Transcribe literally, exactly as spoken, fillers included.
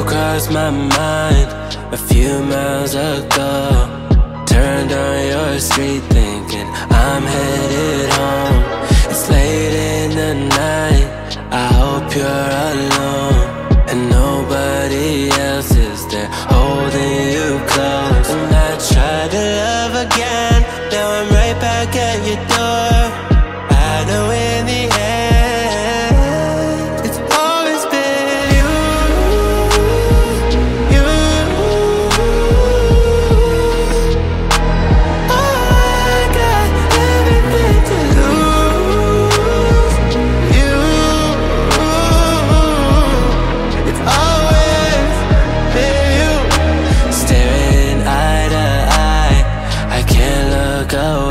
crossed my mind a few miles ago. Turned on your street thinking I'm headed home. It's late in the night, I hope you're alone, and nobody else is there holding you close. And I tried to love again, now I'm right back at your door. I know in the end it's always been you, you. Oh, I got everything to lose. You, it's always been you. Staring eye to eye, I can't look away.